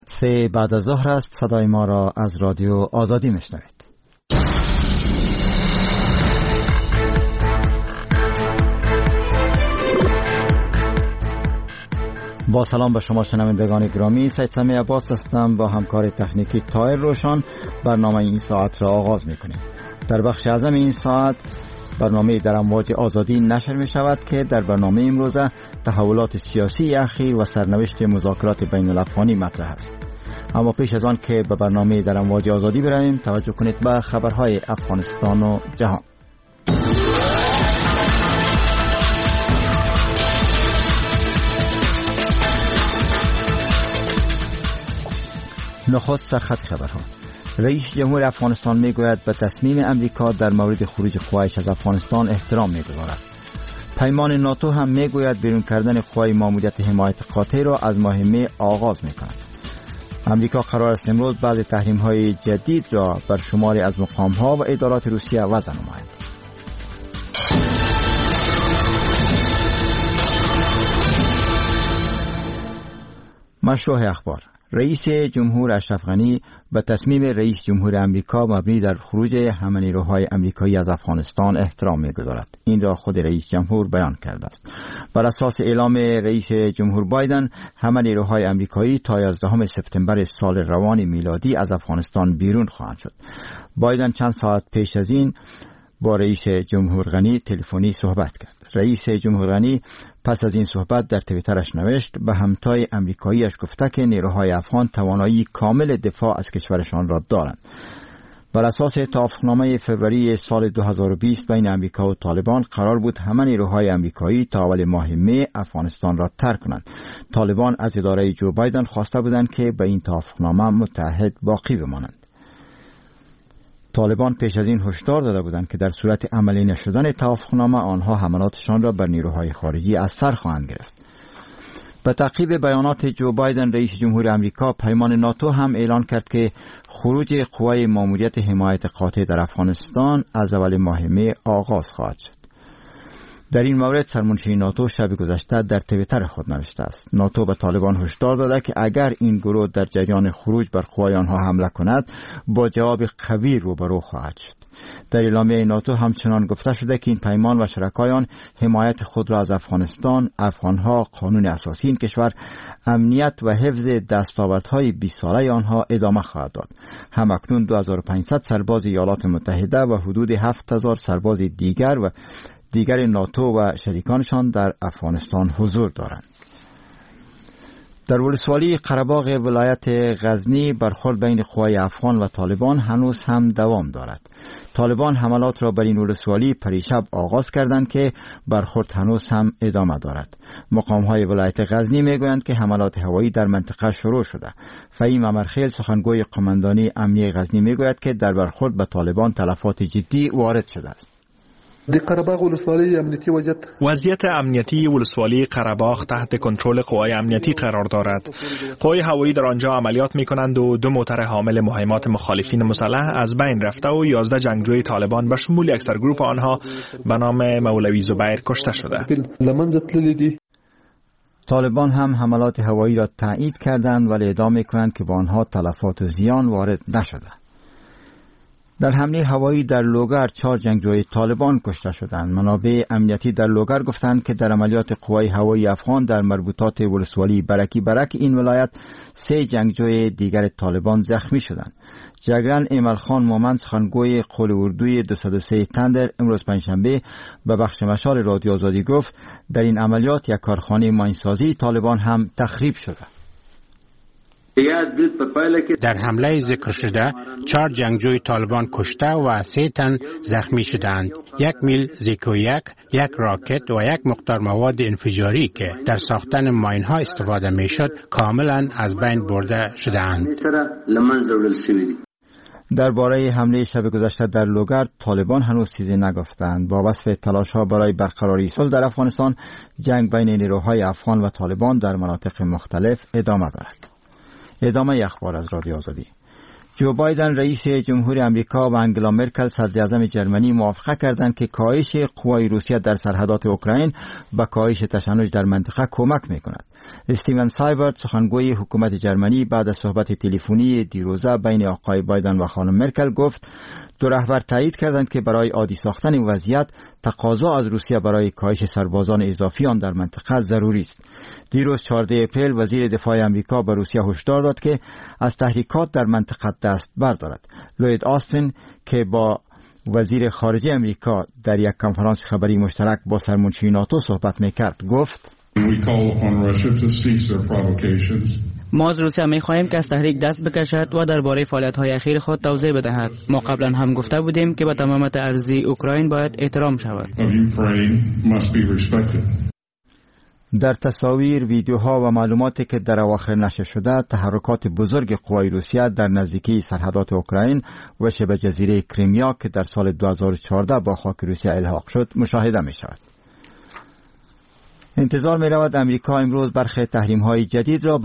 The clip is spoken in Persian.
3 بعد از ظهر است. صدای ما را از رادیو آزادی میشنوید. با سلام به شما شنوندگان گرامی، سید سمیع عباس هستم. با همکار تکنیکی طاهر روشن برنامه این ساعت را آغاز میکنیم. در بخش اعظم این ساعت برنامه در امواج آزادی نشر می شود که در برنامه امروزه تحولات سیاسی اخیر و سرنوشت مذاکرات بین الافغانی مطرح است. اما پیش از آن که به برنامه در امواج آزادی برویم، توجه کنید به خبرهای افغانستان و جهان. نخست سرخط خبرها. رئیس جمهور افغانستان میگوید به تصمیم امریکا در مورد خروج قوایش از افغانستان احترام میگذارد. پیمان ناتو هم میگوید بیرون کردن قوای ماموریت حمایت قاطع را از ماه می آغاز میکند. امریکا قرار است امروز بعض تحریم‌های جدید را بر شماری از مقام‌ها و ادارات روسیه وضع نماید. مشروع اخبار. رئیس جمهور اشرف غنی به تصمیم رئیس جمهور امریکا مبنی در خروج همه نیروهای امریکایی از افغانستان احترام می‌گذارد. این را خود رئیس جمهور بیان کرده است. بر اساس اعلام رئیس جمهور بایدن، همه نیروهای امریکایی تا 11 سپتامبر سال روان میلادی از افغانستان بیرون خواهند شد. بایدن چند ساعت پیش از این با رئیس جمهور غنی تلفنی صحبت کرد. رئیس جمهور غنی پس از این صحبت در توییترش نوشت: به همتای امریکاییش گفته که نیروهای افغان توانایی کامل دفاع از کشورشان را دارند. بر اساس توافقنامه فوریه سال 2020 بین امریکا و طالبان قرار بود همه نیروهای امریکایی تا اول ماه می افغانستان را ترک کنند. طالبان از اداره جو بایدن خواسته بودند که به این توافقنامه متحد باقی بمانند. طالبان پیش از این هشدار داده بودند که در صورت عملی نشدن توافقنامه آنها حملاتشان را بر نیروهای خارجی از سر خواهند گرفت. به تعقیب بیانات جو بایدن، رئیس جمهور امریکا پیمان ناتو هم اعلان کرد که خروج قوای ماموریت حمایت قاطع در افغانستان از اول ماه می آغاز خواهد شد. در این مورد سرمنشی ناتو شب گذشته در توییتر خود نوشته است: ناتو به طالبان هشدار داده که اگر این گروه در جریان خروج بر قوای آنها حمله کند، با جواب قوی روبرو خواهد شد. در اعلامیه ناتو همچنان گفته شده که این پیمان و شرکای آن حمایت خود را از افغانستان، افغانها، قانون اساسی این کشور، امنیت و حفظ دستاوردهای 20 ساله آنها ادامه خواهد داد. همکنون 2500 سرباز ایالات متحده و حدود 7000 سرباز دیگر ناتو و شریکانشان در افغانستان حضور دارند. در ولسوالی قره‌باغ ولایت غزنی برخورد بین قوای افغان و طالبان هنوز هم دوام دارد. طالبان حملات را بر این ولسوالی پریشب آغاز کردند که برخورد هنوز هم ادامه دارد. مقام‌های ولایت غزنی میگویند که حملات هوایی در منطقه شروع شده. فهیم امرخیل، سخنگوی قماندانی امنیه غزنی، میگوید که در برخورد به طالبان تلفات جدی وارد شده است. وضعیت امنیتی ولسوالی قره‌باغ تحت کنترل قوای امنیتی قرار دارد. قوای هوایی در آنجا عملیات می‌کنند و 2 موتر حامل مهمات مخالفین مسلح از بین رفته و 11 جنگجوی طالبان به شمول یک سرگروپ آنها به نام مولوی زبیر کشته شده. طالبان هم حملات هوایی را تایید کردند ولی ادعا می‌کنند که با آنها تلفات و زیان وارد نشده. در حمله هوایی در لوگر 4 جنگجوی طالبان کشته شدند. منابع امنیتی در لوگر گفتند که در عملیات قوای هوایی افغان در مربوطات ولسوالی برک این ولایت 3 جنگجوی دیگر طالبان زخمی شدند. جگرن ایمل خان مومند، سخنگوی قول اردوی 203 تندر، امروز پنجشنبه به بخش مشال رادیو آزادی گفت در این عملیات یک کارخانه ماینسازی طالبان هم تخریب شده. در حمله ذکر شده 4 جنگجوی طالبان کشته و 3 تن زخمی شدند. 1 میل زیکویک، 1 راکت و 1 مقدار مواد انفجاری که در ساختن ماین ها استفاده می شد کاملا از بین برده شدند. درباره حمله شب گذشته در لوگر طالبان هنوز چیزی نگفتند. با وصف تلاش‌ها برای برقراری صلح در افغانستان، جنگ بین نیروهای افغان و طالبان در مناطق مختلف ادامه دارد. ادامه اخبار از رادیو آزادی. جو بایدن رئیس جمهور امریکا و انگلا مرکل صدر اعظم جرمنی موافقه کردند که کاهش قوای روسیه در سرحدات اوکراین به کاهش تشنج در منطقه کمک می‌کند. استیون سایبرت سخنگوی حکومت جرمنی بعد از صحبت تلفنی دیروزه بین آقای بایدن و خانم مرکل گفت دو رهبر تایید کردند که برای عادی ساختن وضعیت تقاضا از روسیه برای کاهش سربازان اضافی آن در منطقه ضروری است. دیروز 14 اپریل وزیر دفاع آمریکا به روسیه هشدار داد که از تحریکات در منطقه دست بردارد. لوید آستین که با وزیر خارجه آمریکا در یک کنفرانس خبری مشترک با سرمنشی ناتو صحبت میکرد گفت ما از روسیه می‌خواهیم که از تحریک دست بکشد و درباره فعالیت‌های اخیر خود توضیح بدهد. ما قبلا هم گفته بودیم که به تمامیت ارضی اوکراین باید احترام شود. در تصاویر، ویدیوها و معلوماتی که در اواخر نشر شده، تحرکات بزرگ قوای روسیه در نزدیکی سرحدات اوکراین و شبه جزیره کریمیا که در سال 2014 با خاک روسیه الحاق شد مشاهده می شود. انتظار می رود امریکا امروز برخی تحریم های جدید را